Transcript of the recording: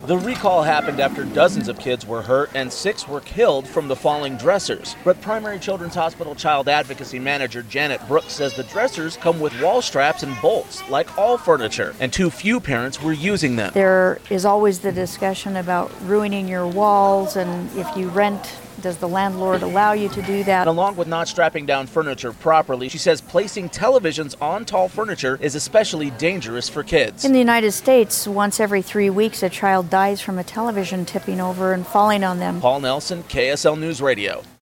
The recall happened after dozens of kids were hurt and 6 were killed from the falling dressers. But Primary Children's Hospital Child Advocacy Manager Janet Brooks says the dressers come with wall straps and bolts, like all furniture, and too few parents were using them. There is always the discussion about ruining your walls, and if you rent, does the landlord allow you to do that? And along with not strapping down furniture properly, she says placing televisions on tall furniture is especially dangerous for kids. In the United States, once every 3 weeks, a child dies from a television tipping over and falling on them. Paul Nelson, KSL News Radio.